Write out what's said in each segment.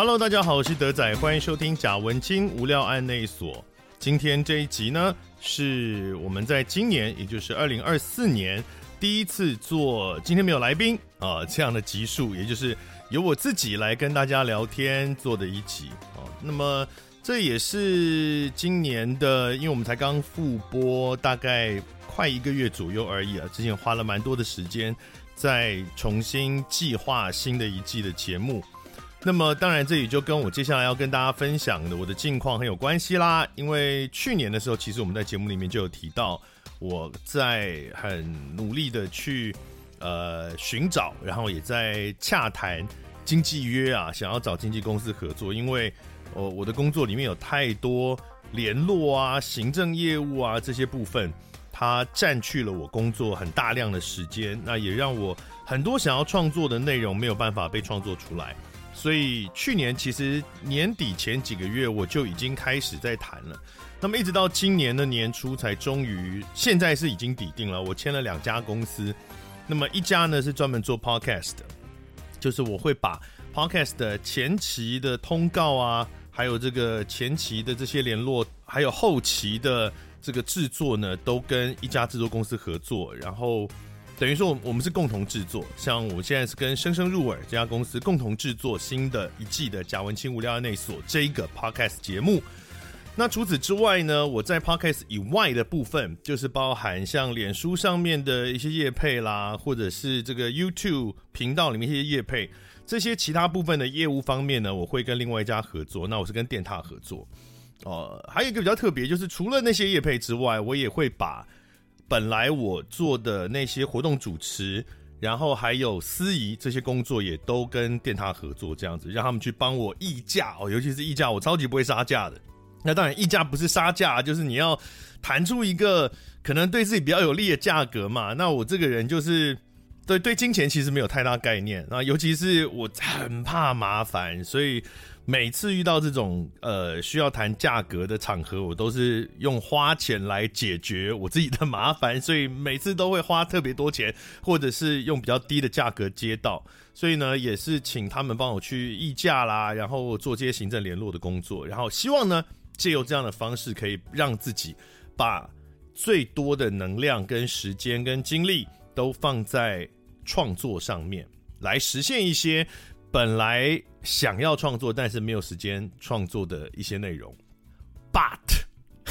Hello， 大家好，我是德仔，欢迎收听贾文清无料案内所。今天这一集呢，是我们在今年，也就是2024年第一次做今天没有来宾这样的集数，也就是由我自己来跟大家聊天做的一集那么这也是今年的，因为我们才刚复播大概快1个月左右而已之前花了蛮多的时间在重新计划新的一季的节目。那么当然这也就跟我接下来要跟大家分享的我的近况很有关系啦，因为去年的时候其实我们在节目里面就有提到我在很努力的去寻找，然后也在洽谈经纪约想要找经纪公司合作，因为我的工作里面有太多联络行政业务这些部分，它占去了我工作很大量的时间，那也让我很多想要创作的内容没有办法被创作出来。所以去年其实年底前几个月我就已经开始在谈了，那么一直到今年的年初才终于，现在是已经底定了，我签了2家公司。那么一家呢是专门做 podcast 的，就是我会把 podcast 的前期的通告还有这个前期的这些联络，还有后期的这个制作呢，都跟一家制作公司合作，然后等于说我们是共同制作，像我现在是跟生生入耳这家公司共同制作新的一季的贾文清无料案内所这一个 podcast 节目。那除此之外呢，我在 podcast 以外的部分，就是包含像脸书上面的一些业配啦，或者是这个 YouTube 频道里面一些业配，这些其他部分的业务方面呢，我会跟另外一家合作，那我是跟电塔合作。还有一个比较特别，就是除了那些业配之外，我也会把本来我做的那些活动主持，然后还有司仪这些工作也都跟电塔合作，这样子让他们去帮我议价尤其是议价，我超级不会杀价的。那当然议价不是杀价，就是你要谈出一个可能对自己比较有利的价格嘛。那我这个人就是对金钱其实没有太大概念，那尤其是我很怕麻烦，所以每次遇到这种需要谈价格的场合，我都是用花钱来解决我自己的麻烦，所以每次都会花特别多钱，或者是用比较低的价格接到，所以呢也是请他们帮我去议价啦，然后做这些行政联络的工作，然后希望呢借由这样的方式可以让自己把最多的能量跟时间跟精力都放在创作上面，来实现一些本来想要创作但是没有时间创作的一些内容。But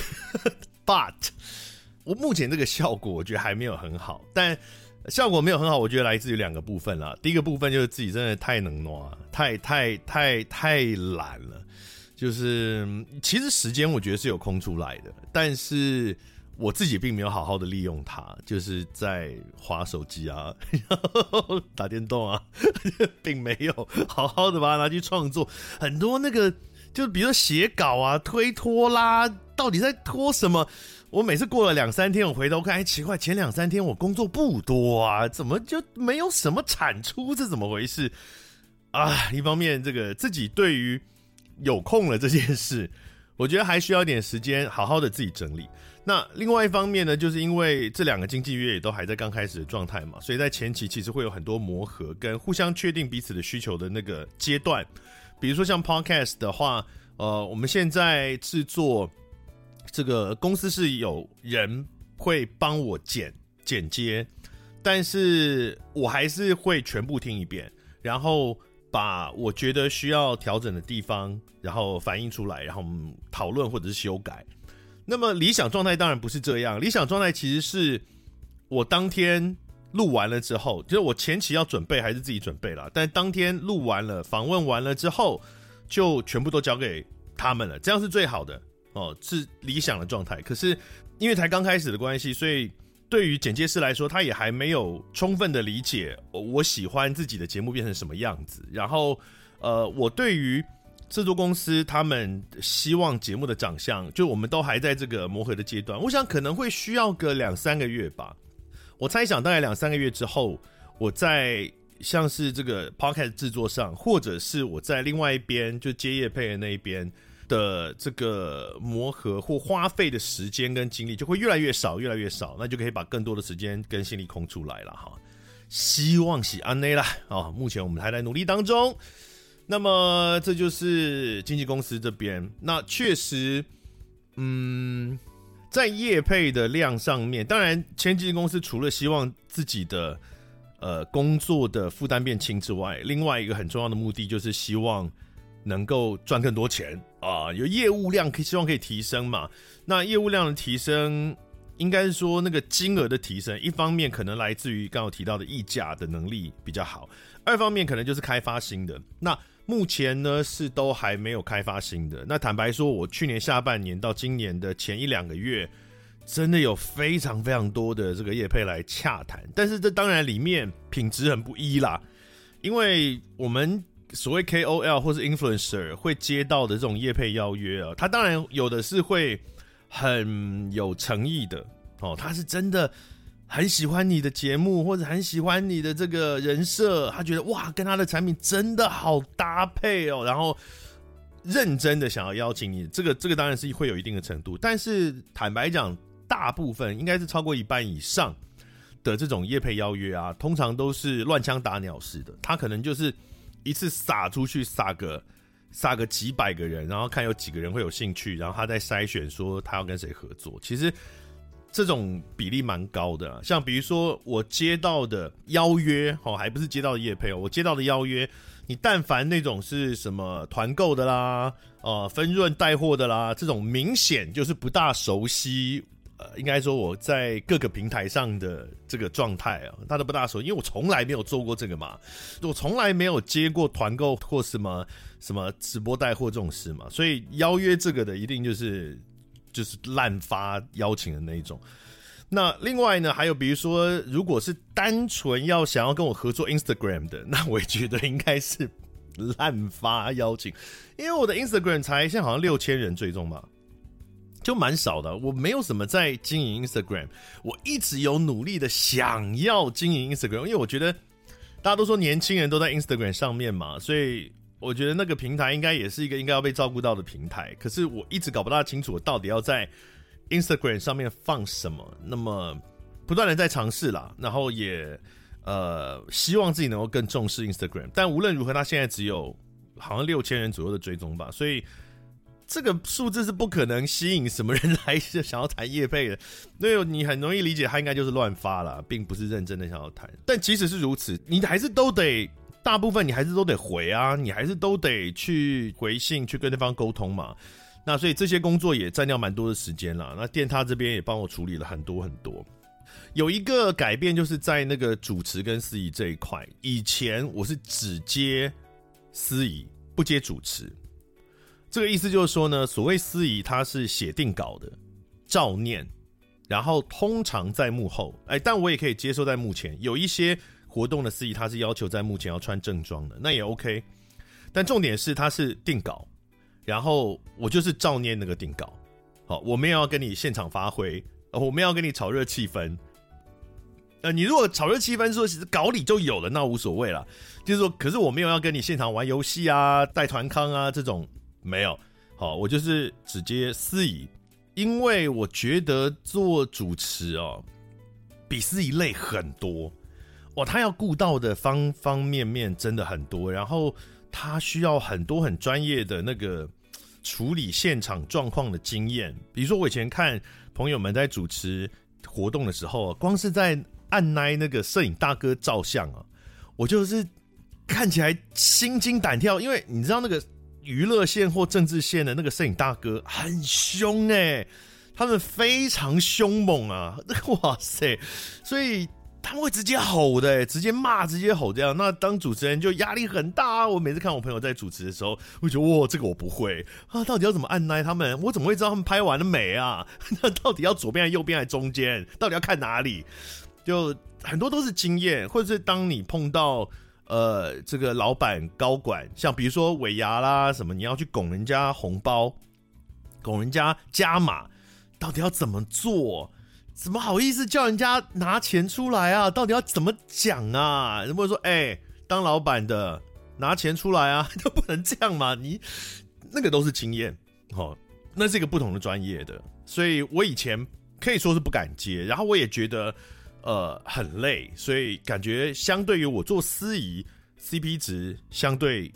我目前这个效果我觉得还没有很好，但效果没有很好，我觉得来自于2个部分啦。第一个部分就是自己真的太能挪，太懒了，就是其实时间我觉得是有空出来的，但是我自己并没有好好的利用它，就是在滑手机打电动并没有好好的把它拿去创作。很多那个就比如说写稿推拖啦，到底在拖什么？我每次过了2-3天，我回头看，奇怪，前2-3天我工作不多怎么就没有什么产出？这怎么回事一方面这个自己对于有空了这件事，我觉得还需要一点时间好好的自己整理。那另外一方面呢，就是因为这2个经纪约也都还在刚开始的状态嘛，所以在前期其实会有很多磨合跟互相确定彼此的需求的那个阶段。比如说像 podcast 的话，我们现在制作这个公司是有人会帮我剪接，但是我还是会全部听一遍，然后把我觉得需要调整的地方然后反映出来，然后我们讨论或者是修改。那么理想状态当然不是这样，理想状态其实是我当天录完了之后，就是我前期要准备还是自己准备啦，但当天录完了访问完了之后就全部都交给他们了，这样是最好的是理想的状态。可是因为才刚开始的关系，所以对于剪接师来说，他也还没有充分的理解我喜欢自己的节目变成什么样子，然后我对于制作公司他们希望节目的长相，就我们都还在这个磨合的阶段，我想可能会需要个2-3个月吧。我猜想大概2-3个月之后，我在像是这个 podcast 制作上，或者是我在另外一边就接业配的那一边的这个磨合或花费的时间跟精力就会越来越少，那就可以把更多的时间跟心力空出来了哈。希望是安内啦目前我们还在努力当中。 那么这就是经纪公司这边，那确实，在业配的量上面，当然签经纪公司除了希望自己的工作的负担变轻之外，另外一个很重要的目的就是希望能够赚更多钱啊，有业务量希望可以提升嘛。那业务量的提升，应该是说那个金额的提升，一方面可能来自于刚刚提到的议价的能力比较好，二方面可能就是开发新的。那目前呢是都还没有开发新的。那坦白说，我去年下半年到今年的前1-2个月，真的有非常非常多的这个业配来洽谈，但是这当然里面品质很不一啦，因为我们所谓 KOL 或是 influencer 会接到的这种业配邀约啊，他当然有的是会很有诚意的哦，他是真的很喜欢你的节目，或者很喜欢你的这个人设，他觉得哇，跟他的产品真的好搭配哦，然后认真的想要邀请你，这个当然是会有一定的程度，但是坦白讲，大部分应该是超过一半以上的这种业配邀约啊，通常都是乱枪打鸟式的，他可能就是一次撒出去，撒个几百个人，然后看有几个人会有兴趣，然后他再筛选说他要跟谁合作。其实这种比例蛮高的啊，像比如说我接到的邀约还不是接到的业配，我接到的邀约，你但凡那种是什么团购的啦，分润带货的啦，这种明显就是不大熟悉，应该说我在各个平台上的这个状态啊，他都不大熟，因为我从来没有做过这个嘛，我从来没有接过团购或什么直播带货这种事嘛，所以邀约这个的一定就是滥发邀请的那一种。那另外呢，还有比如说，如果是单纯想要跟我合作 Instagram 的，那我也觉得应该是滥发邀请，因为我的 Instagram 才现在好像6000人追踪吧，就蛮少的。我没有什么在经营 Instagram， 我一直有努力的想要经营 Instagram， 因为我觉得大家都说年轻人都在 Instagram 上面嘛，所以我觉得那个平台应该也是一个应该要被照顾到的平台。可是我一直搞不大清楚我到底要在 Instagram 上面放什么，那么不断的在尝试啦，然后也希望自己能够更重视 Instagram， 但无论如何，它现在只有好像6000人左右的追踪吧，所以这个数字是不可能吸引什么人来想要谈业配的，所以你很容易理解，他应该就是乱发啦，并不是认真的想要谈。但即使是如此，你还是都得大部分你还是都得回啊，你还是都得去回信去跟对方沟通嘛。那所以这些工作也占掉蛮多的时间啦。那电他这边也帮我处理了很多很多。有一个改变就是在那个主持跟司仪这一块，以前我是只接司仪不接主持。这个意思就是说呢，所谓司仪他是写定稿的，照念，然后通常在幕后，但我也可以接受在幕前。有一些活动的司仪他是要求在幕前要穿正装的，那也 OK。但重点是他是定稿，然后我就是照念那个定稿。好，我没有要跟你现场发挥，我没有要跟你炒热气氛。你如果炒热气氛说其实稿里就有了，那无所谓啦。就是说，可是我没有要跟你现场玩游戏啊、带团康啊这种。没有，好，我就是直接司仪，因为我觉得做主持比司仪累很多，他要顾到的方方面面真的很多，然后他需要很多很专业的那个处理现场状况的经验。比如说我以前看朋友们在主持活动的时候，光是在按那个摄影大哥照相我就是看起来心惊胆跳，因为你知道那个娱乐线或政治线的那个摄影大哥很凶他们非常凶猛啊，哇塞，所以他们会直接吼的直接骂直接吼这样。那当主持人就压力很大啊。我每次看我朋友在主持的时候，我觉得哇，这个我不会啊，到底要怎么按捺他们？我怎么会知道他们拍完了没啊？那到底要左边还是右边还是中间？到底要看哪里？就很多都是经验，或者是当你碰到这个老板高管，像比如说尾牙啦什么，你要去拱人家红包，拱人家加码，到底要怎么做？怎么好意思叫人家拿钱出来啊？到底要怎么讲啊？如果说当老板的拿钱出来啊，就不能这样嘛？你那个都是经验那是一个不同的专业的，所以我以前可以说是不敢接，然后我也觉得很累，所以感觉相对于我做司仪 CP 值相对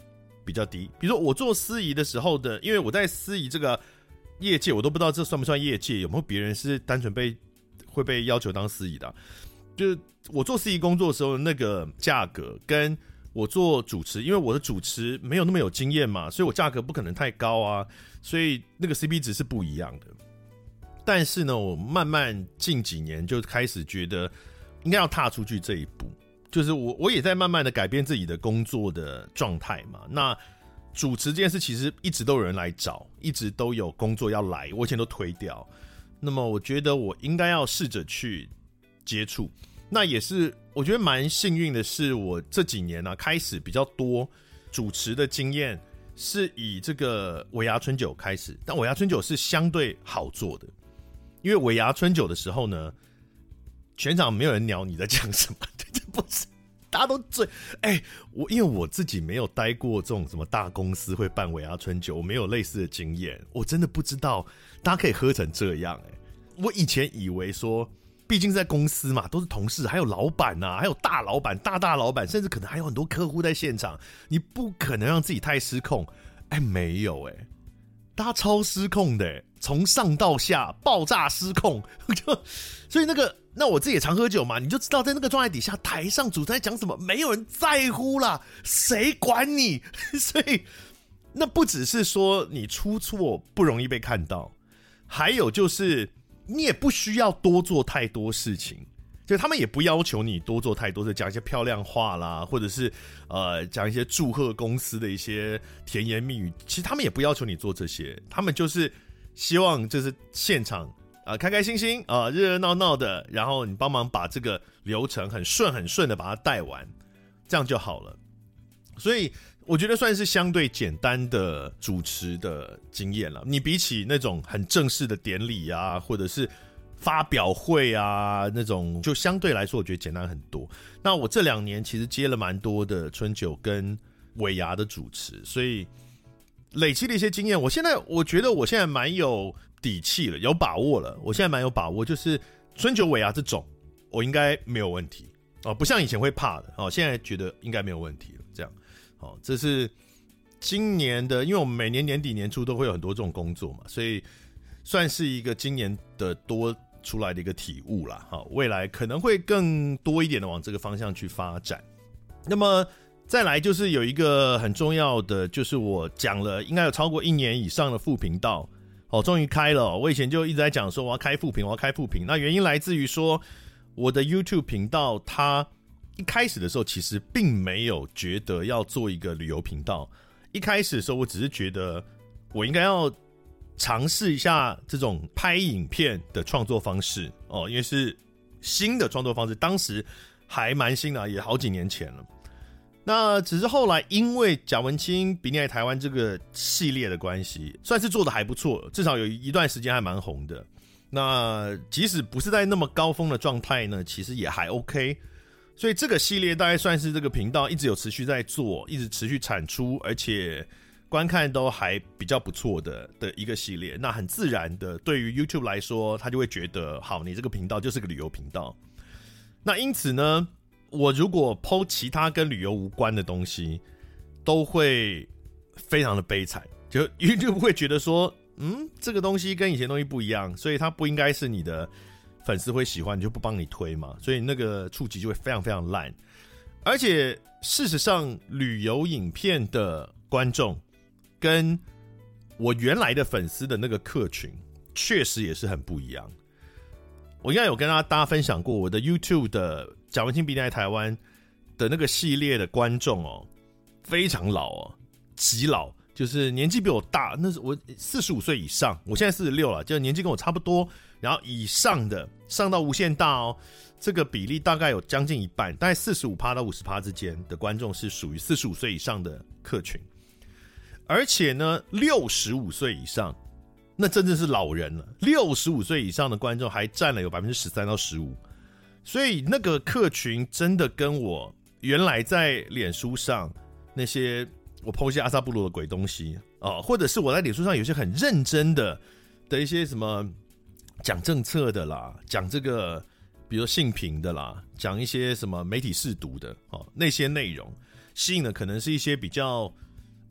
比较低。比如说我做司仪的时候的，因为我在司仪这个业界，我都不知道这算不算业界，有没有别人是单纯会被要求当司仪的就是我做司仪工作的时候，那个价格跟我做主持，因为我的主持没有那么有经验嘛，所以我价格不可能太高啊，所以那个 CP 值是不一样的。但是呢，我慢慢近几年就开始觉得应该要踏出去这一步，就是我也在慢慢的改变自己的工作的状态嘛。那主持这件事其实一直都有人来找，一直都有工作要来，我以前都推掉。那么我觉得我应该要试着去接触。那也是我觉得蛮幸运的是，我这几年开始比较多主持的经验是以这个尾牙春酒开始，但尾牙春酒是相对好做的，因为尾牙春酒的时候呢，全场没有人鸟你在讲什么，这不是大家都醉。因为我自己没有待过这种什么大公司会办尾牙春酒，我没有类似的经验，我真的不知道大家可以喝成这样。我以前以为说，毕竟是在公司嘛，都是同事，还有老板啊，还有大老板、大老板，甚至可能还有很多客户在现场，你不可能让自己太失控。没有大家超失控的从上到下爆炸失控，所以那我自己也常喝酒嘛，你就知道在那个状态底下，台上主持人在讲什么，没有人在乎啦，谁管你？所以那不只是说你出错不容易被看到，还有就是你也不需要多做太多事情，就他们也不要求你多做太多的讲一些漂亮话啦，或者是讲一些祝贺公司的一些甜言蜜语，其实他们也不要求你做这些，他们就是希望就是现场开开心心热热闹闹的，然后你帮忙把这个流程很顺的把它带完，这样就好了。所以我觉得算是相对简单的主持的经验了。你比起那种很正式的典礼啊，或者是发表会啊那种，就相对来说我觉得简单很多。那我这2年其实接了蛮多的春酒跟尾牙的主持，所以累积了一些经验。我觉得我现在蛮有底气了，有把握了。我现在蛮有把握，就是春酒尾牙这种我应该没有问题不像以前会怕的现在觉得应该没有问题了。这样这是今年的，因为我们每年年底年初都会有很多这种工作嘛，所以算是一个今年的多出来的一个体悟啦。未来可能会更多一点的往这个方向去发展。那么再来就是有一个很重要的，就是我讲了应该有超过1年以上的副频道终于开了我以前就一直在讲说我要开副频，那原因来自于说我的 YouTube 频道它一开始的时候其实并没有觉得要做一个旅游频道，一开始的时候我只是觉得我应该要尝试一下这种拍影片的创作方式因为是新的创作方式，当时还蛮新的，也好几年前了。那只是后来因为贾文清比你爱台湾这个系列的关系，算是做的还不错，至少有一段时间还蛮红的。那即使不是在那么高峰的状态呢，其实也还 OK。所以这个系列大概算是这个频道一直有持续在做，一直持续产出，而且观看都还比较不错的一个系列。那很自然的，对于 YouTube 来说，他就会觉得好，你这个频道就是个旅游频道。那因此呢，我如果 po 其他跟旅游无关的东西，都会非常的悲惨，就 YouTube 会觉得说这个东西跟以前东西不一样，所以它不应该是你的粉丝会喜欢，你就不帮你推嘛，所以那个触及就会非常非常烂。而且事实上旅游影片的观众跟我原来的粉丝的那个客群确实也是很不一样。我应该有跟大家分享过我的 YouTube 的贾文清比你爱台湾的那个系列的观众非常老极老，就是年纪比我大，那是我45岁以上，我现在46了，就年纪跟我差不多，然后以上的上到无限大这个比例大概有将近一半，大概 45% 到 50% 之间的观众是属于45岁以上的客群。而且呢65岁以上那真的是老人了，65岁以上的观众还占了有 13% 到 15%， 所以那个客群真的跟我原来在脸书上那些我 po 一些阿萨布鲁的鬼东西或者是我在脸书上有些很认真的一些什么讲政策的啦，讲这个比如说性平的啦，讲一些什么媒体识读的那些内容，吸引的可能是一些比较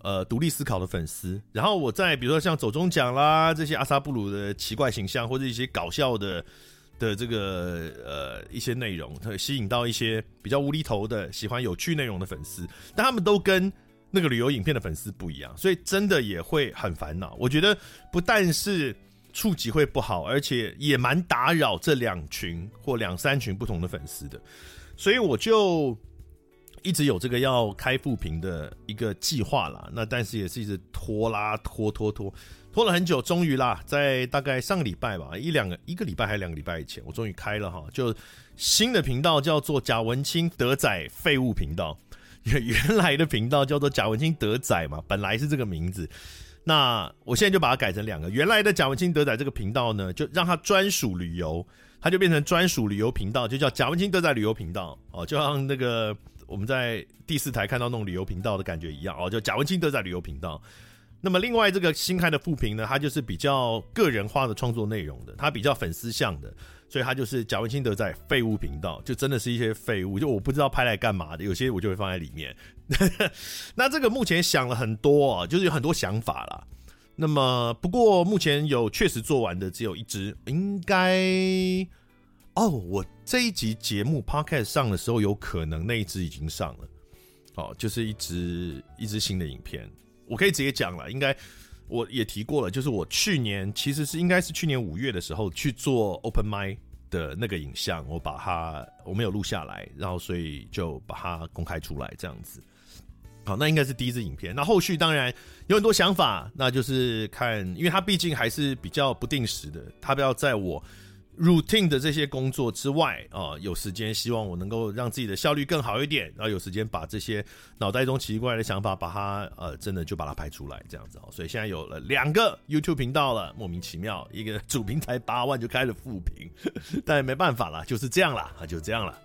独立思考的粉丝，然后我在比如说像走中奖啦这些阿萨布鲁的奇怪形象，或者一些搞笑的这个一些内容，吸引到一些比较无厘头的喜欢有趣内容的粉丝，但他们都跟那个旅游影片的粉丝不一样，所以真的也会很烦恼。我觉得不但是触及会不好，而且也蛮打扰这2群或2、3群不同的粉丝的，所以我就一直有这个要开复评的一个计划啦，那但是也是一直拖啦，拖了很久，终于啦，在大概上个礼拜吧，一个礼拜还2个礼拜以前，我终于开了哈，就新的频道叫做贾文清德仔废物频道，原来的频道叫做贾文清德仔嘛，本来是这个名字，那我现在就把它改成2个，原来的贾文清德仔这个频道呢，就让它专属旅游，它就变成专属旅游频道，就叫贾文清德仔旅游频道哦，就像那个我们在第4台看到那种旅游频道的感觉一样哦，就贾文清德仔旅游频道。那么另外这个新开的复评呢，它就是比较个人化的创作内容的，它比较粉丝向的，所以它就是贾文清德仔废物频道，就真的是一些废物，就我不知道拍来干嘛的，有些我就会放在里面。那这个目前想了很多啊，就是有很多想法啦。那么不过目前有确实做完的只有1支，应该我这一集节目 podcast 上的时候，有可能那一支已经上了，就是一支新的影片。我可以直接讲了，应该我也提过了，就是我去年其实应该是去年5月的时候去做 open mic 的那个影像，我没有录下来，然后所以就把它公开出来这样子。好，那应该是第1支影片。那后续当然有很多想法，那就是看，因为它毕竟还是比较不定时的，它不要在我routine 的这些工作之外有时间，希望我能够让自己的效率更好一点，然后有时间把这些脑袋中奇怪的想法把它真的就把它拍出来这样子所以现在有了2个 YouTube 频道了，莫名其妙，一个主频才8万就开了副频，但没办法啦，就是这样啦，就这样啦。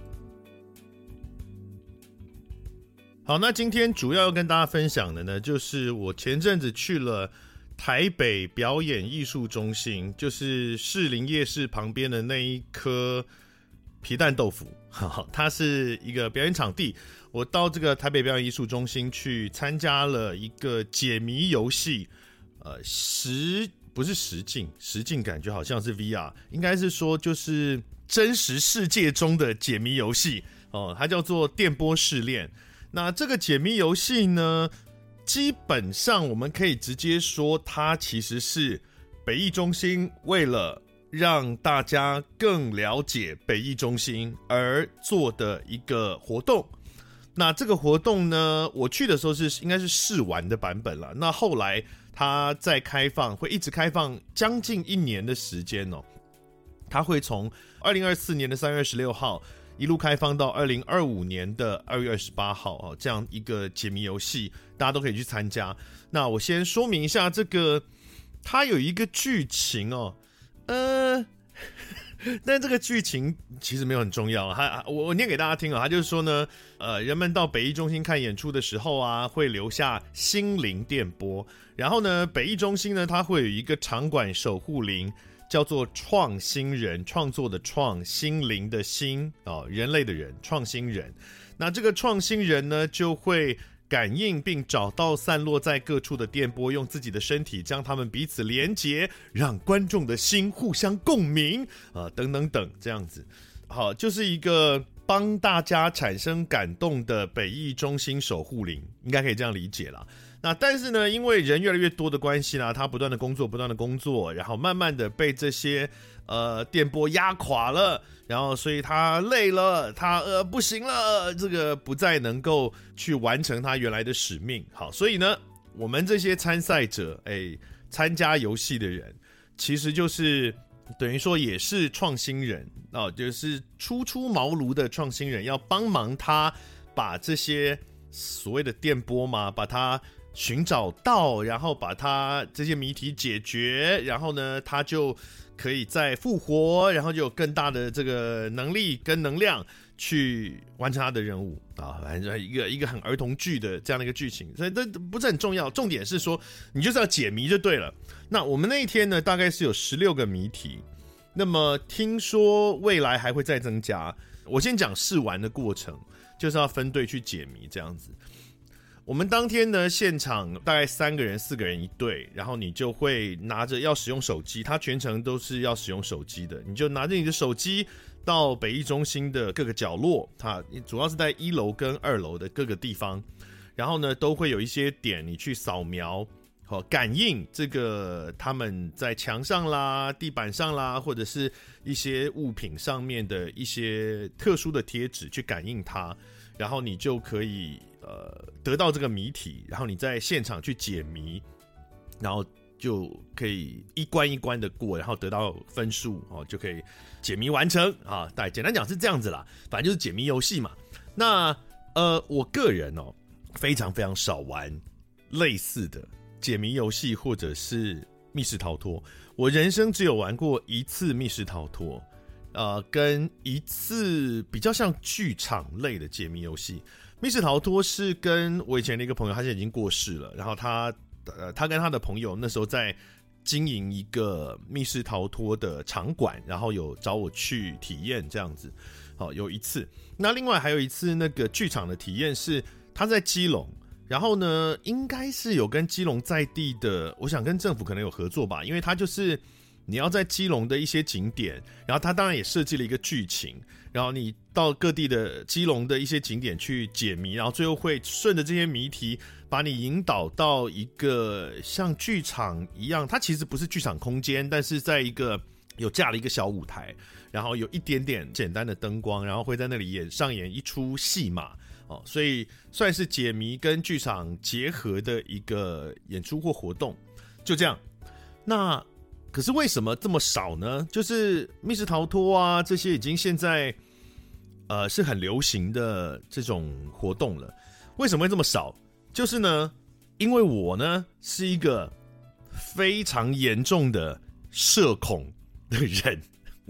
好，那今天主要要跟大家分享的呢，就是我前阵子去了台北表演艺术中心，就是士林夜市旁边的那一颗皮蛋豆腐，它是一个表演场地。我到这个台北表演艺术中心去参加了一个解谜游戏，不是实境感觉好像是 VR， 应该是说就是真实世界中的解谜游戏它叫做电波试炼。那这个解谜游戏呢，基本上我们可以直接说，它其实是北艺中心为了让大家更了解北艺中心而做的一个活动。那这个活动呢，我去的时候应该是试玩的版本了。那后来它再开放，会一直开放将近1年的时间它会从2024年的3月16号一路开放到2025年的2月28号这样一个解谜游戏，大家都可以去参加。那我先说明一下，这个它有一个剧情但这个剧情其实没有很重要，我念给大家听他就是说呢，人们到北艺中心看演出的时候会留下心灵电波，然后呢，北艺中心呢，它会有一个场馆守护灵，叫做创新人，创作的创，心灵的心人类的人，创新人。那这个创新人呢，就会感应并找到散落在各处的电波，用自己的身体将它们彼此连结，让观众的心互相共鸣等等等这样子。好，就是一个帮大家产生感动的北艺中心守护灵，应该可以这样理解啦。那但是呢，因为人越来越多的关系啦，他不断的工作，然后慢慢的被这些电波压垮了，然后所以他累了，他不行了，这个不再能够去完成他原来的使命。好，所以呢，我们这些参赛者参加游戏的人，其实就是等于说也是创新人就是初茅庐的创新人，要帮忙他把这些所谓的电波嘛，把它寻找到，然后把它这些谜题解决，然后呢，他就可以再复活，然后就有更大的这个能力跟能量去完成他的任务反正一个很儿童剧的这样的一个剧情，所以这不是很重要，重点是说你就是要解谜就对了。那我们那一天呢，大概是有16个谜题，那么听说未来还会再增加。我先讲试玩的过程，就是要分队去解谜这样子。 我们当天呢，现场大概3个人、4个人一队，然后你就会拿着要使用手机，他全程都是要使用手机的，你就拿着你的手机到北艺中心的各个角落，它主要是在1楼跟2楼的各个地方，然后呢，都会有一些点你去扫描。感应这个他们在墙上啦、地板上啦，或者是一些物品上面的一些特殊的贴纸去感应它，然后你就可以得到这个谜题，然后你在现场去解谜，然后就可以一关一关的过，然后得到分数就可以解谜完成啊。大概简单讲是这样子啦，反正就是解谜游戏嘛。那我个人非常非常少玩类似的解谜游戏或者是密室逃脱，我人生只有玩过1次密室逃脱，跟1次比较像剧场类的解谜游戏。密室逃脱是跟我以前的一个朋友，他现在已经过世了，然后他跟他的朋友那时候在经营一个密室逃脱的场馆，然后有找我去体验这样子。好，有1次。那另外还有1次那个剧场的体验是他在基隆。然后呢，应该是有跟基隆在地的，我想跟政府可能有合作吧，因为它就是你要在基隆的一些景点，然后它当然也设计了一个剧情，然后你到各地的基隆的一些景点去解谜，然后最后会顺着这些谜题把你引导到一个像剧场一样，它其实不是剧场空间，但是在一个有架了一个小舞台，然后有一点点简单的灯光，然后会在那里上演一出戏码。所以算是解谜跟剧场结合的一个演出或活动，就这样。那可是为什么这么少呢？就是密室逃脱啊，这些已经现在是很流行的这种活动了。为什么会这么少？就是呢，因为我呢是一个非常严重的社恐的人，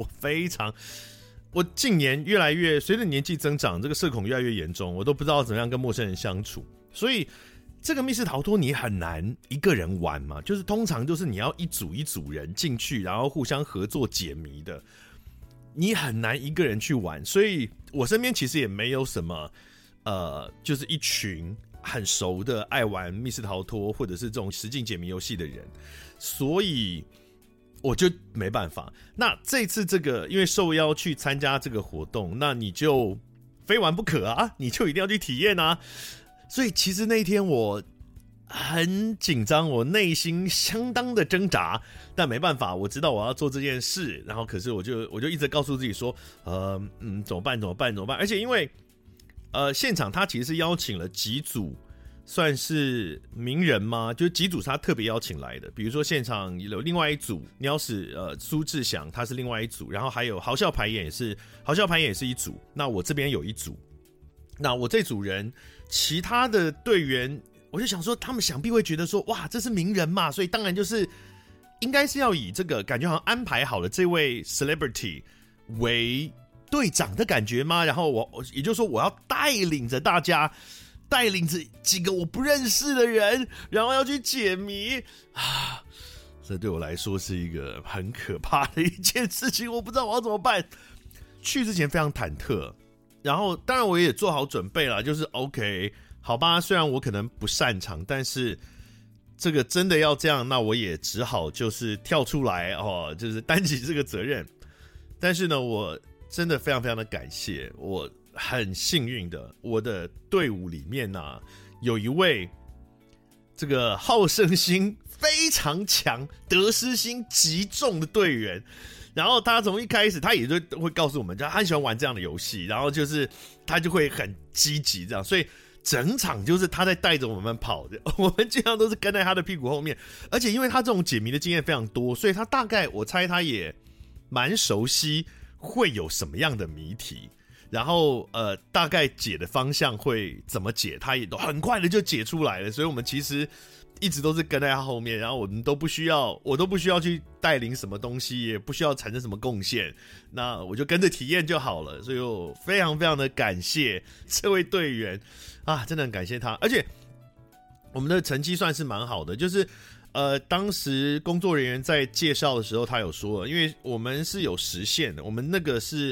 我近年越来越随着年纪增长，这个社恐越来越严重，我都不知道怎么样跟陌生人相处。所以这个密室逃脱你很难一个人玩嘛，就是通常就是你要一组一组人进去，然后互相合作解谜的，你很难一个人去玩。所以我身边其实也没有什么就是一群很熟的爱玩密室逃脱或者是这种实境解谜游戏的人，所以我就没办法。那这次这个因为受邀去参加这个活动，那你就非玩不可啊，你就一定要去体验啊。所以其实那一天我很紧张，我内心相当的挣扎，但没办法，我知道我要做这件事，然后可是我就一直告诉自己说怎么办，而且因为现场他其实是邀请了几组算是名人吗？就是几组是他特别邀请来的，比如说现场有另外一组鸟屎苏志祥，他是另外一组，然后还有豪笑排演也是一组，那我这边有一组，那我这组人其他的队员，我就想说他们想必会觉得说哇这是名人嘛，所以当然就是应该是要以这个感觉好像安排好了这位 celebrity 为队长的感觉吗？然后也就是说我要带领着大家，带领着几个我不认识的人，然后要去解谜啊！这对我来说是一个很可怕的一件事情，我不知道我要怎么办。去之前非常忐忑，然后当然我也做好准备了，就是 OK 好吧，虽然我可能不擅长，但是这个真的要这样，那我也只好就是跳出来就是担起这个责任。但是呢，我真的非常非常的感谢，我很幸运的，我的队伍里面有一位这个好胜心非常强、得失心极重的队员，然后他从一开始他也就会告诉我们，他很喜欢玩这样的游戏，然后就是他就会很积极这样，所以整场就是他在带着我们跑的，我们经常都是跟在他的屁股后面，而且因为他这种解谜的经验非常多，所以他大概我猜他也蛮熟悉会有什么样的谜题，然后大概解的方向会怎么解，他也都很快的就解出来了，所以我们其实一直都是跟在他后面，然后我都不需要去带领什么东西，也不需要产生什么贡献，那我就跟着体验就好了。所以我非常非常的感谢这位队员啊，真的很感谢他。而且我们的成绩算是蛮好的，就是当时工作人员在介绍的时候他有说了，因为我们是有时限的，我们那个是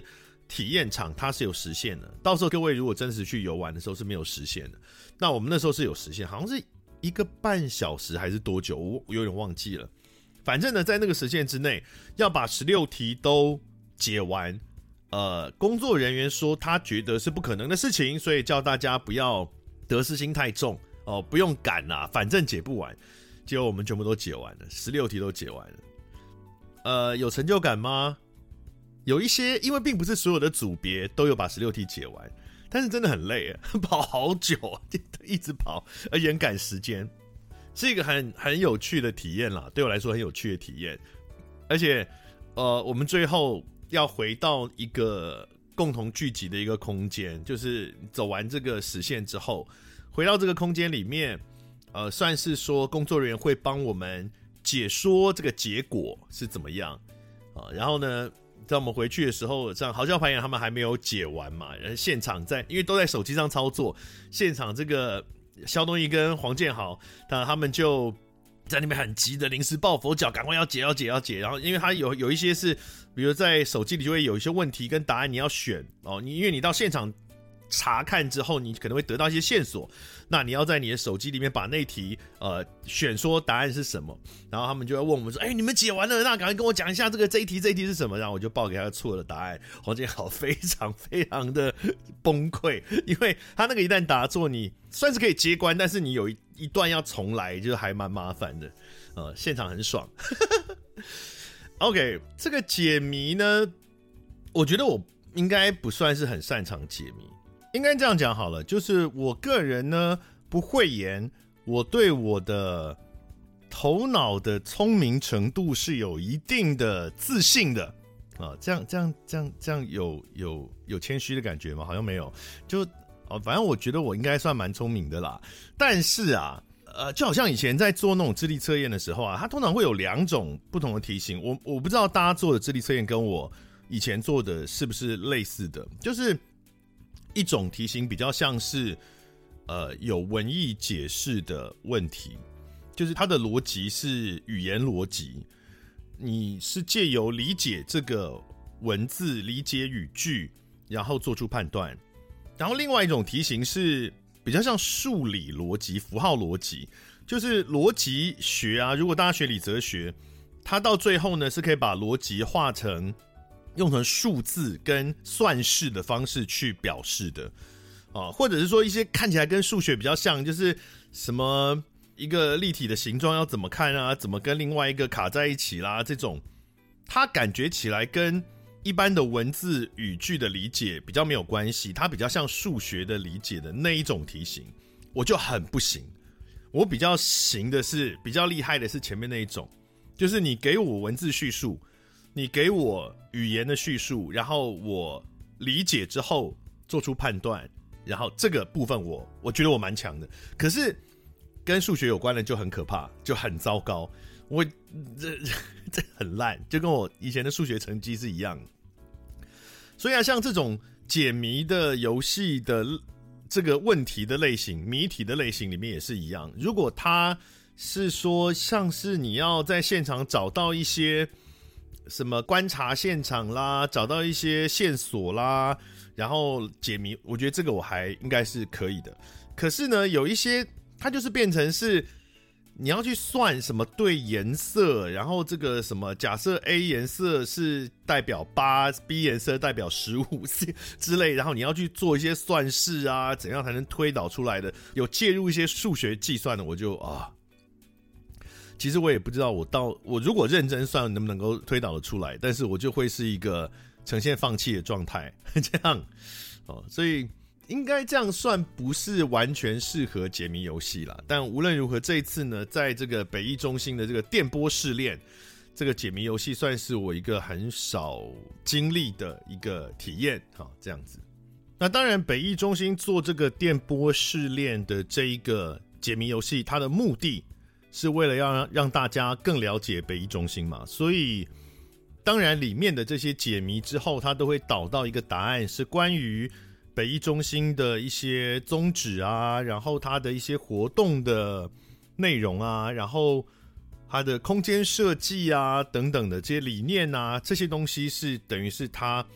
体验场它是有时限的，到时候各位如果真实去游玩的时候是没有时限的。那我们那时候是有时限，好像是1个半小时还是多久，我有点忘记了。反正呢，在那个时限之内要把16题都解完。工作人员说他觉得是不可能的事情，所以叫大家不要得失心太重哦，不用赶啦，反正解不完。结果我们全部都解完了，16题都解完了。有成就感吗？有一些，因为并不是所有的组别都有把16题解完，但是真的很累，跑好久，一直跑，而且很赶时间，是一个很有趣的体验啦。对我来说很有趣的体验，而且我们最后要回到一个共同聚集的一个空间，就是走完这个时限之后，回到这个空间里面，算是说工作人员会帮我们解说这个结果是怎么样然后呢，在我们回去的时候，这样豪笑排演他们还没有解完嘛，然后现场因为都在手机上操作，现场这个萧东义跟黄建豪，他们就在那边很急的临时抱佛脚，赶快要解。然后因为他有一些是，比如在手机里就会有一些问题跟答案你要选因为你到现场查看之后，你可能会得到一些线索，那你要在你的手机里面把那题选说答案是什么，然后他们就会问我们说，你们解完了，那赶快跟我讲一下这一题是什么，然后我就报给他错的答案。黄建豪非常非常的崩溃，因为他那个一旦答错，你算是可以接关，但是你有一段要重来，就还蛮麻烦的。现场很爽。OK， 这个解谜呢，我觉得我应该不算是很擅长解谜。应该这样讲好了，就是我个人呢不讳言，我对我的头脑的聪明程度是有一定的自信的这样有谦虚的感觉吗？好像没有，就反正我觉得我应该算蛮聪明的啦。但是就好像以前在做那种智力测验的时候它通常会有2种不同的题型。我不知道大家做的智力测验跟我以前做的是不是类似的，就是一种题型比较像是有文意解释的问题，就是它的逻辑是语言逻辑，你是借由理解这个文字、理解语句，然后做出判断。然后另外一种题型是比较像数理逻辑、符号逻辑，就是逻辑学如果大家学理哲学，它到最后呢是可以把逻辑用成数字跟算式的方式去表示的或者是说一些看起来跟数学比较像，就是什么一个立体的形状要怎么看怎么跟另外一个卡在一起啦，这种它感觉起来跟一般的文字语句的理解比较没有关系，它比较像数学的理解的那一种题型，我就很不行。我比较行的是，比较厉害的是前面那一种，就是你给我文字叙述，你给我语言的叙述，然后我理解之后做出判断，然后这个部分我觉得我蛮强的。可是跟数学有关的就很可怕，就很糟糕。我这很烂，就跟我以前的数学成绩是一样的。所以像这种解谜的游戏的这个问题的类型、谜题的类型里面也是一样。如果它是说像是你要在现场找到一些什么观察现场啦，找到一些线索啦，然后解谜，我觉得这个我还应该是可以的。可是呢，有一些它就是变成是你要去算什么对颜色，然后这个什么假设 A 颜色是代表8 B 颜色代表15之类，然后你要去做一些算式怎样才能推导出来的，有介入一些数学计算的，我就其实我也不知道我如果认真算能不能够推导的出来，但是我就会是一个呈现放弃的状态这样所以应该这样算不是完全适合解谜游戏啦。但无论如何，这一次呢，在这个北艺中心的这个电波试炼，这个解谜游戏算是我一个很少经历的一个体验这样子。那当然北艺中心做这个电波试炼的这一个解谜游戏，它的目的是为了要让大家更了解北艺中心嘛，所以当然里面的这些解谜之后，它都会导到一个答案，是关于北艺中心的一些宗旨然后它的一些活动的内容然后它的空间设计等等的这些理念这些东西是等于是它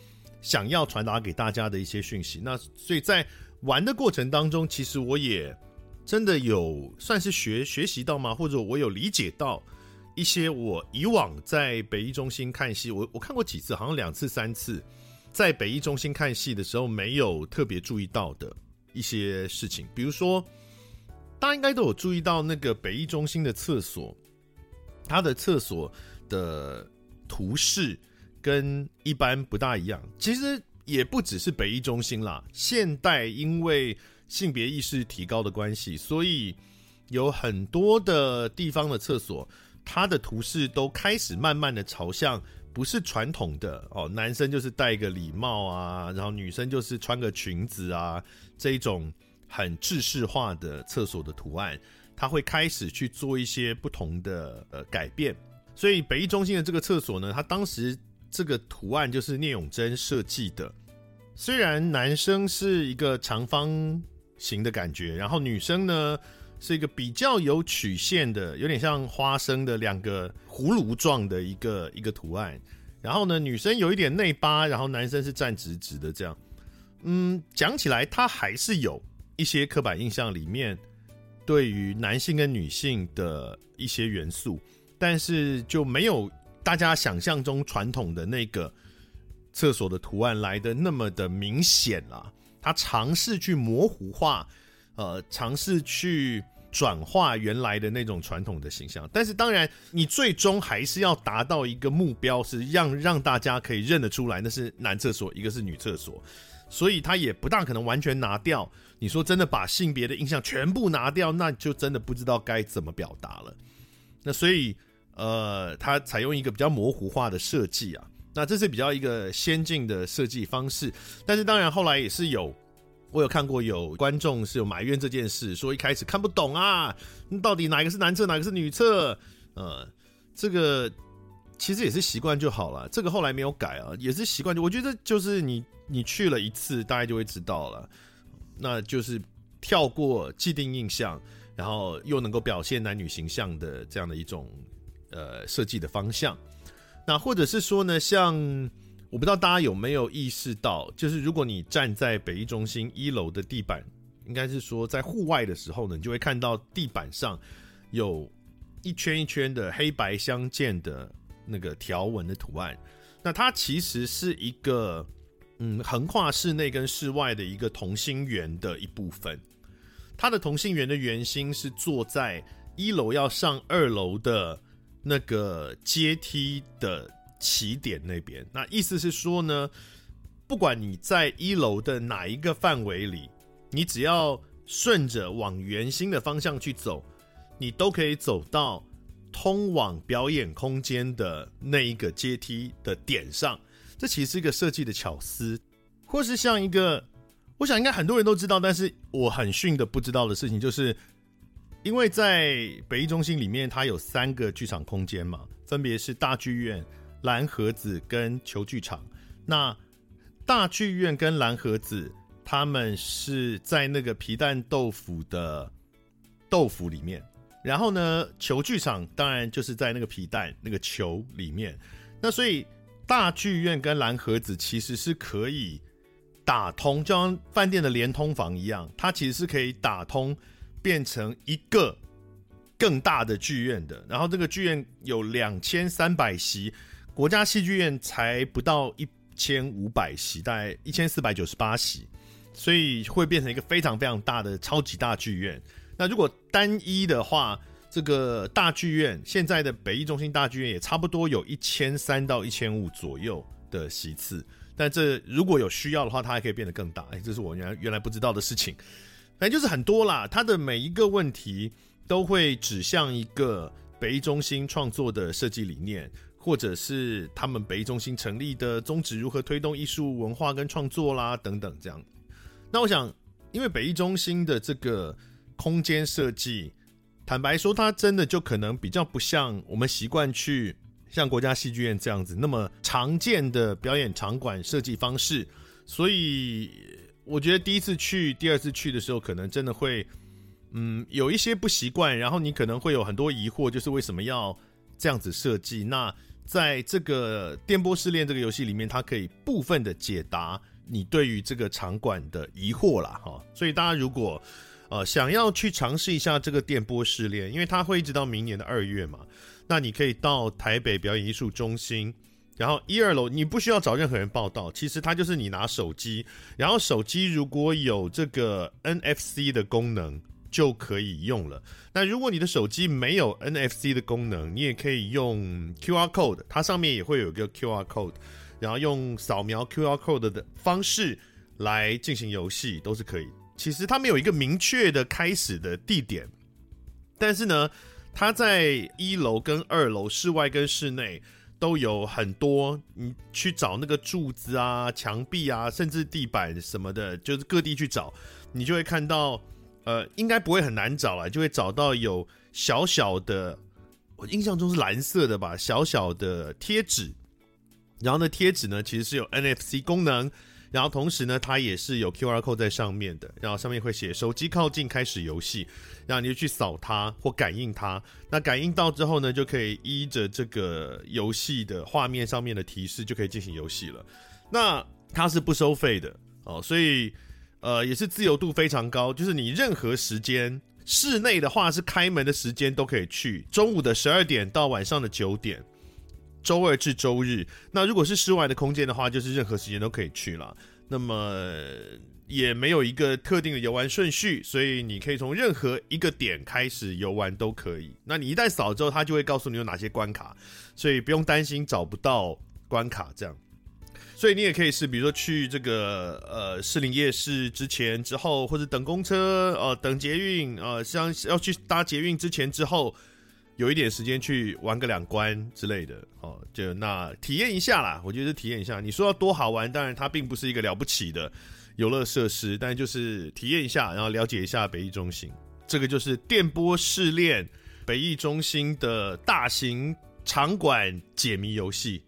想要传达给大家的一些讯息。那所以在玩的过程当中，其实我也真的有算是学习到吗？或者我有理解到一些我以往在北艺中心看戏，我看过几次，好像2次3次，在北艺中心看戏的时候没有特别注意到的一些事情。比如说大家应该都有注意到那个北艺中心的厕所，它的厕所的图示跟一般不大一样。其实也不只是北艺中心啦，现代因为性别意识提高的关系，所以有很多的地方的厕所它的图示都开始慢慢的朝向不是传统的男生就是戴一个礼帽啊，然后女生就是穿个裙子啊，这一种很制式化的厕所的图案，它会开始去做一些不同的改变。所以北艺中心的这个厕所呢，它当时这个图案就是聂永真设计的。虽然男生是一个长方形的感觉，然后女生呢是一个比较有曲线的，有点像花生的2个葫芦状的一个图案。然后呢，女生有一点内八，然后男生是站直直的这样。讲起来它还是有一些刻板印象里面对于男性跟女性的一些元素，但是就没有大家想象中传统的那个厕所的图案来的那么的明显啦。他尝试去模糊化，尝试去转化原来的那种传统的形象，但是当然你最终还是要达到一个目标，是让大家可以认得出来那是男厕所一个是女厕所，所以他也不大可能完全拿掉。你说真的把性别的印象全部拿掉，那就真的不知道该怎么表达了。那所以他采用一个比较模糊化的设计啊，那这是比较一个先进的设计方式。但是当然后来也是我有看过有观众是有埋怨这件事，说一开始看不懂啊，到底哪一个是男厕哪个是女厕，这个其实也是习惯就好了，这个后来没有改啊，也是习惯。我觉得就是你去了一次大概就会知道了，那就是跳过既定印象，然后又能够表现男女形象的这样的一种设计的方向。那或者是说呢，像我不知道大家有没有意识到，就是如果你站在北艺中心1楼的地板，应该是说在户外的时候呢，你就会看到地板上有一圈一圈的黑白相间的那个条纹的图案。那它其实是一个横跨室内跟室外的一个同心圆的一部分。它的同心圆的圆心是坐在1楼要上2楼的那个阶梯的起点那边。那意思是说呢，不管你在1楼的哪一个范围里，你只要顺着往圆心的方向去走，你都可以走到通往表演空间的那一个阶梯的点上。这其实是一个设计的巧思，或是像一个我想应该很多人都知道，但是我很逊的不知道的事情，就是因为在北艺中心里面它有3个剧场空间嘛，分别是大剧院、蓝盒子跟球剧场。那大剧院跟蓝盒子他们是在那个皮蛋豆腐的豆腐里面，然后呢球剧场当然就是在那个皮蛋那个球里面。那所以大剧院跟蓝盒子其实是可以打通，就像饭店的连通房一样，它其实是可以打通变成一个更大的剧院的。然后这个剧院有2300席，国家戏剧院才不到1500席，大概1498席，所以会变成一个非常非常大的超级大剧院。那如果单一的话，这个大剧院现在的北艺中心大剧院也差不多有1300到1500左右的席次，但这如果有需要的话，它还可以变得更大。这是我原来不知道的事情。反正就是很多啦，它的每一个问题都会指向一个北艺中心创作的设计理念，或者是他们北艺中心成立的宗旨，如何推动艺术文化跟创作啦等等这样。那我想因为北艺中心的这个空间设计，坦白说它真的就可能比较不像我们习惯去像国家戏剧院这样子那么常见的表演场馆设计方式，所以我觉得第一次去第二次去的时候可能真的会有一些不习惯，然后你可能会有很多疑惑，就是为什么要这样子设计。那在这个电波试炼这个游戏里面，它可以部分的解答你对于这个场馆的疑惑啦，所以大家如果想要去尝试一下这个电波试炼，因为它会一直到明年的2月嘛，那你可以到台北表演艺术中心，然后1、2楼你不需要找任何人报到，其实它就是你拿手机，然后手机如果有这个 NFC 的功能就可以用了。那如果你的手机没有 NFC 的功能，你也可以用 QR code， 它上面也会有一个 QR code， 然后用扫描 QR code 的方式来进行游戏都是可以。其实它没有一个明确的开始的地点，但是呢，它在1楼跟2楼室外跟室内都有很多，你去找那个柱子啊、墙壁啊，甚至地板什么的，就是各地去找，你就会看到应该不会很难找啦，就会找到有小小的，我印象中是蓝色的吧，小小的贴纸，然后呢贴纸呢其实是有 NFC 功能，然后同时呢它也是有 QR code 在上面的，然后上面会写手机靠近开始游戏，然后你就去扫它或感应它，那感应到之后呢就可以依着这个游戏的画面上面的提示就可以进行游戏了。那它是不收费的所以也是自由度非常高，就是你任何时间，室内的话是开门的时间都可以去，中午的12点到晚上的9点，周2至周日。那如果是室外的空间的话，就是任何时间都可以去啦。那么也没有一个特定的游玩顺序，所以你可以从任何一个点开始游玩都可以。那你一旦扫之后，它就会告诉你有哪些关卡，所以不用担心找不到关卡这样。所以你也可以是比如说去这个士林夜市之前之后，或者等公车等捷运像要去搭捷运之前之后，有一点时间去玩个2关之类的就那体验一下啦，我觉得是体验一下。你说要多好玩，当然它并不是一个了不起的游乐设施，但就是体验一下，然后了解一下北艺中心。这个就是电波试炼北艺中心的大型场馆解谜游戏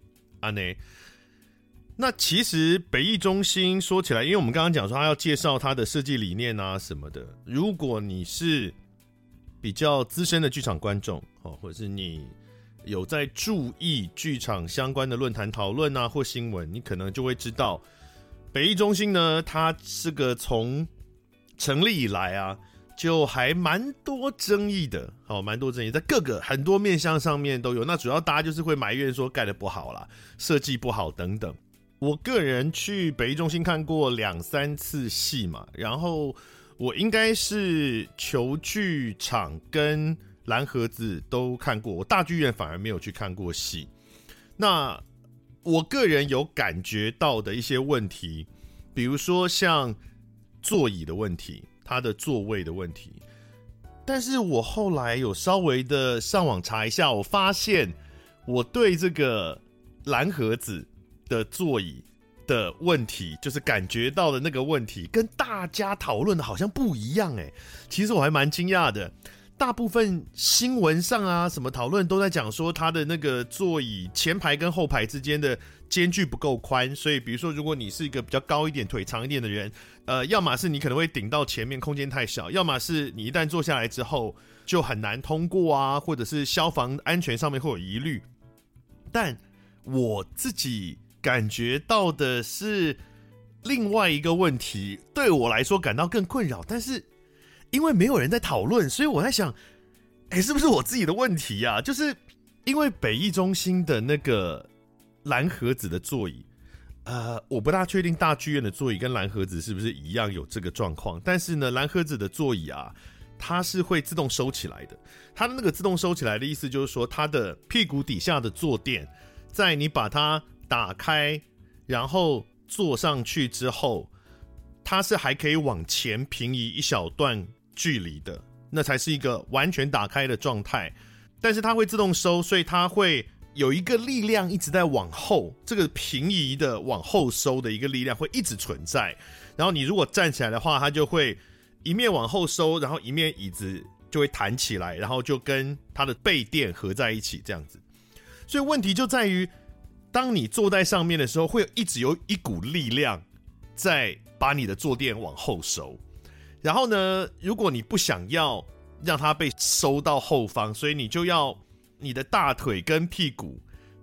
那其实北艺中心说起来，因为我们刚刚讲说他要介绍他的设计理念啊什么的，如果你是比较资深的剧场观众或者是你有在注意剧场相关的论坛讨论啊或新闻，你可能就会知道北艺中心呢，它这个从成立以来啊就还蛮多争议的蛮多争议，在各个很多面向上面都有。那主要大家就是会埋怨说盖得不好啦，设计不好等等。我个人去北艺中心看过2-3次戏嘛，然后我应该是球剧场跟蓝盒子都看过，我大剧院反而没有去看过戏。那我个人有感觉到的一些问题，比如说像座椅的问题，它的座位的问题，但是我后来有稍微的上网查一下，我发现我对这个蓝盒子的座椅的问题，就是感觉到的那个问题跟大家讨论的好像不一样其实我还蛮惊讶的。大部分新闻上啊什么讨论都在讲说他的那个座椅前排跟后排之间的间距不够宽，所以比如说如果你是一个比较高一点腿长一点的人要么是你可能会顶到前面空间太小，要么是你一旦坐下来之后就很难通过啊，或者是消防安全上面会有疑虑。但我自己感觉到的是另外一个问题，对我来说感到更困扰，但是因为没有人在讨论，所以我在想是不是我自己的问题啊？就是因为北艺中心的那个蓝盒子的座椅我不大确定大剧院的座椅跟蓝盒子是不是一样有这个状况，但是呢蓝盒子的座椅啊它是会自动收起来的。它的那个自动收起来的意思就是说，它的屁股底下的坐垫在你把它打开然后坐上去之后，它是还可以往前平移一小段距离的，那才是一个完全打开的状态。但是它会自动收，所以它会有一个力量一直在往后，这个平移的往后收的一个力量会一直存在。然后你如果站起来的话，它就会一面往后收，然后一面椅子就会弹起来，然后就跟它的背垫合在一起这样子。所以问题就在于，当你坐在上面的时候，会一直有一股力量在把你的坐垫往后收。然后呢，如果你不想要让它被收到后方，所以你就要你的大腿跟屁股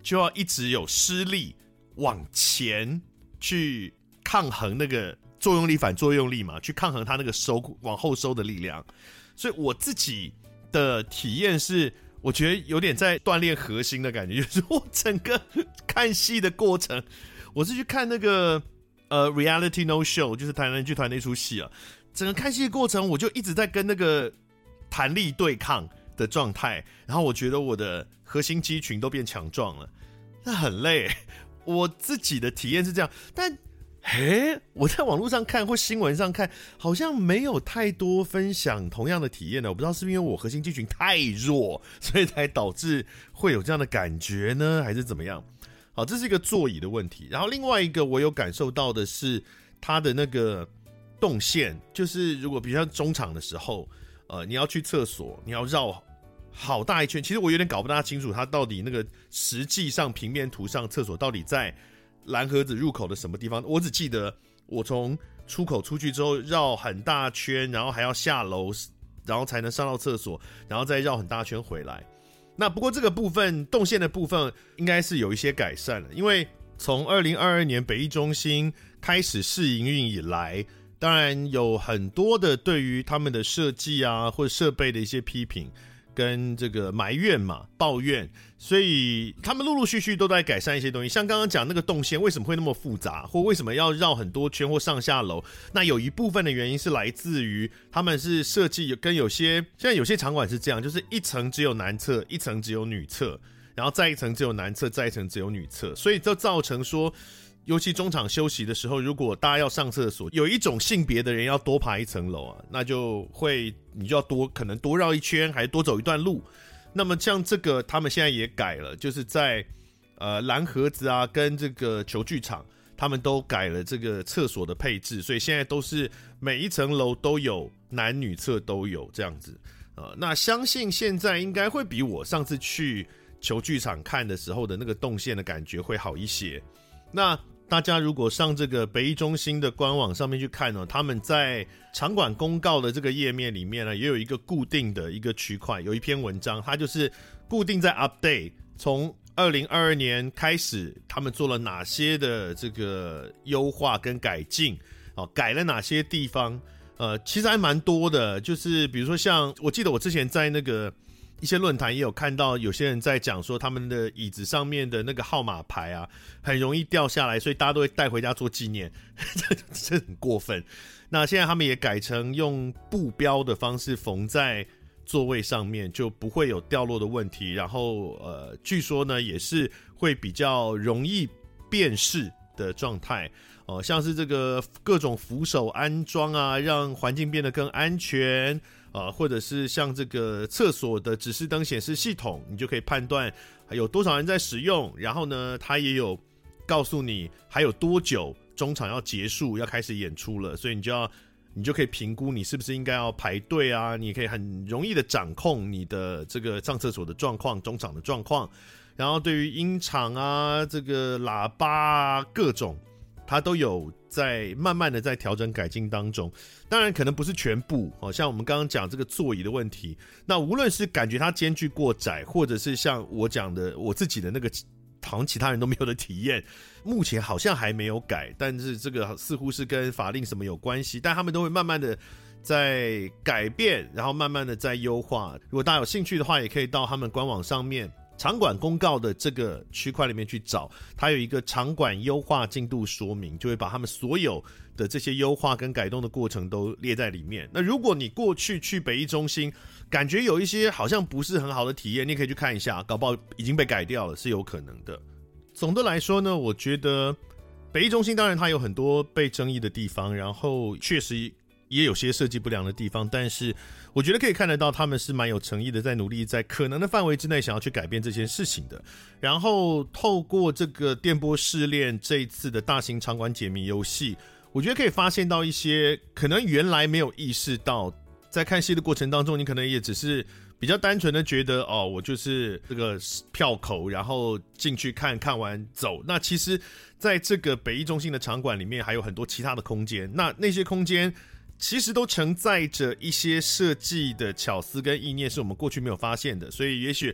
就要一直有施力往前去抗衡那个作用力反作用力嘛，去抗衡它那个往后收的力量。所以我自己的体验是，我觉得有点在锻炼核心的感觉，就是我整个看戏的过程，我是去看那个Reality No Show， 就是台南剧团那出戏啊，整个看戏的过程我就一直在跟那个弹力对抗的状态，然后我觉得我的核心肌群都变强壮了，那很累。我自己的体验是这样，但我在网络上看或新闻上看，好像没有太多分享同样的体验呢。我不知道是不是因为我核心肌群太弱，所以才导致会有这样的感觉呢，还是怎么样？好，这是一个座椅的问题。然后另外一个我有感受到的是它的那个动线，就是如果比如像中场的时候，你要去厕所，你要绕好大一圈。其实我有点搞不大清楚它到底那个实际上平面图上厕所到底在蓝盒子入口的什么地方。我只记得我从出口出去之后绕很大圈，然后还要下楼，然后才能上到厕所，然后再绕很大圈回来。那不过这个部分动线的部分应该是有一些改善了，因为从2022年北艺中心开始试营运以来，当然有很多的对于他们的设计啊或者设备的一些批评跟这个埋怨嘛，抱怨，所以他们陆陆续续都在改善一些东西。像刚刚讲那个动线为什么会那么复杂，或为什么要绕很多圈或上下楼，那有一部分的原因是来自于他们是设计跟现在有些场馆是这样，就是一层只有男厕，一层只有女厕，然后再一层只有男厕，再一层只有女厕，所以就造成说，尤其中场休息的时候，如果大家要上厕所，有一种性别的人要多爬一层楼啊，那就会你就要可能多绕一圈，还多走一段路。那么像这个他们现在也改了，就是在蓝盒子啊跟这个球剧场，他们都改了这个厕所的配置，所以现在都是每一层楼都有男女厕都有这样子。那相信现在应该会比我上次去球剧场看的时候的那个动线的感觉会好一些。那大家如果上这个北艺中心的官网上面去看呢，他们在场馆公告的这个页面里面呢，也有一个固定的一个区块，有一篇文章，它就是固定在 update， 从2022年开始，他们做了哪些的这个优化跟改进，改了哪些地方，其实还蛮多的，就是比如说像我记得我之前在那个一些论坛也有看到有些人在讲说他们的椅子上面的那个号码牌啊很容易掉下来，所以大家都会带回家做纪念这很过分。那现在他们也改成用布标的方式缝在座位上面，就不会有掉落的问题，然后据说呢也是会比较容易辨识的状态，像是这个各种扶手安装啊，让环境变得更安全，或者是像这个厕所的指示灯显示系统，你就可以判断还有多少人在使用，然后呢它也有告诉你还有多久中场要结束，要开始演出了，所以你就可以评估你是不是应该要排队啊，你可以很容易的掌控你的这个上厕所的状况，中场的状况，然后对于音场啊，这个喇叭啊，各种它都有在慢慢的在调整改进当中。当然可能不是全部，像我们刚刚讲这个座椅的问题，那无论是感觉它间距过窄，或者是像我讲的我自己的那个好像其他人都没有的体验，目前好像还没有改，但是这个似乎是跟法令什么有关系，但他们都会慢慢的在改变，然后慢慢的在优化。如果大家有兴趣的话，也可以到他们官网上面场馆公告的这个区块里面去找，它有一个场馆优化进度说明，就会把他们所有的这些优化跟改动的过程都列在里面。那如果你过去去北艺中心感觉有一些好像不是很好的体验，你可以去看一下，搞不好已经被改掉了，是有可能的。总的来说呢，我觉得北艺中心当然它有很多被争议的地方，然后确实也有些设计不良的地方，但是我觉得可以看得到他们是蛮有诚意的，在努力在可能的范围之内想要去改变这件事情的。然后透过这个电波试炼这一次的大型场馆解谜游戏，我觉得可以发现到一些可能原来没有意识到，在看戏的过程当中你可能也只是比较单纯的觉得我就是这个票口，然后进去看完走。那其实在这个北艺中心的场馆里面还有很多其他的空间，那些空间其实都承载着一些设计的巧思跟意念是我们过去没有发现的，所以也许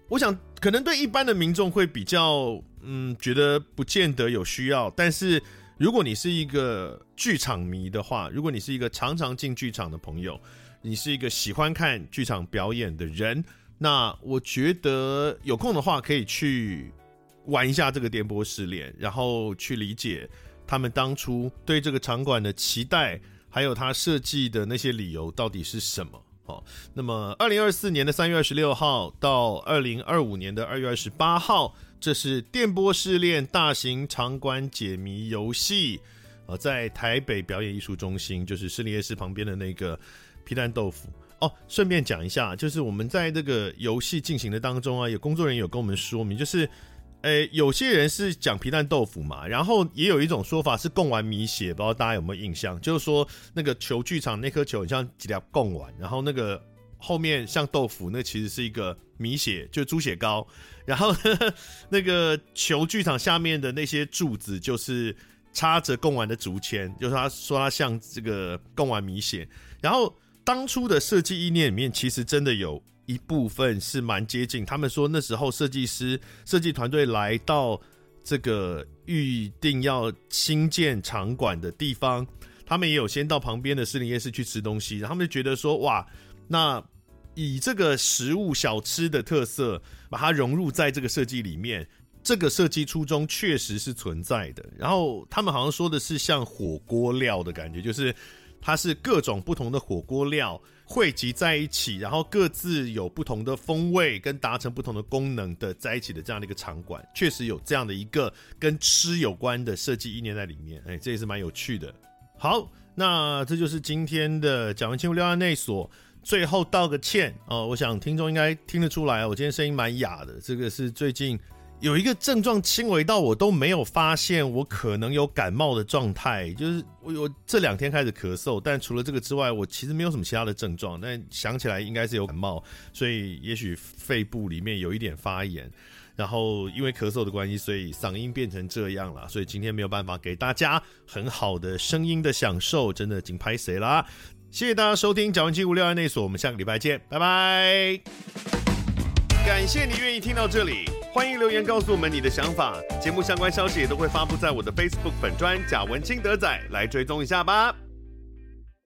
我想可能对一般的民众会比较觉得不见得有需要，但是如果你是一个剧场迷的话，如果你是一个常常进剧场的朋友，你是一个喜欢看剧场表演的人，那我觉得有空的话可以去玩一下这个电波试炼，然后去理解他们当初对这个场馆的期待，还有他设计的那些理由到底是什么。那么2024年的3月26号到2025年的2月28号，这是电波试炼大型场馆解谜游戏，在台北表演艺术中心，就是士林夜市旁边的那个皮蛋豆腐。顺便讲一下，就是我们在这个游戏进行的当中啊，有工作人员有跟我们说明，就是有些人是讲皮蛋豆腐嘛，然后也有一种说法是贡丸米血，不知道大家有没有印象？就是说那个球剧场那颗球很像几粒贡丸，然后那个后面像豆腐，那其实是一个米血，就是猪血糕。然后那个球剧场下面的那些柱子，就是插着贡丸的竹签，就是他说它像这个贡丸米血。然后当初的设计意念里面，其实真的有一部分是蛮接近，他们说那时候设计团队来到这个预定要新建场馆的地方，他们也有先到旁边的士林夜市去吃东西，然后他们就觉得说，哇，那以这个食物小吃的特色把它融入在这个设计里面，这个设计初衷确实是存在的。然后他们好像说的是像火锅料的感觉，就是它是各种不同的火锅料汇集在一起，然后各自有不同的风味跟达成不同的功能的在一起的这样的一个场馆，确实有这样的一个跟吃有关的设计意念在里面，这也是蛮有趣的。好，那这就是今天的蒋文清无料案内所。最后道个歉我想听众应该听得出来，我今天声音蛮哑的，这个是最近有一个症状轻微到我都没有发现我可能有感冒的状态，就是我这2天开始咳嗽，但除了这个之外，我其实没有什么其他的症状，但想起来应该是有感冒，所以也许肺部里面有一点发炎，然后因为咳嗽的关系，所以嗓音变成这样了，所以今天没有办法给大家很好的声音的享受，真的紧拍谁啦。谢谢大家收听蒋文清无料案内所，我们下个礼拜见，拜拜。感谢你愿意听到这里，欢迎留言告诉我们你的想法，节目相关消息也都会发布在我的 Facebook 粉专贾文清德仔，来追踪一下吧。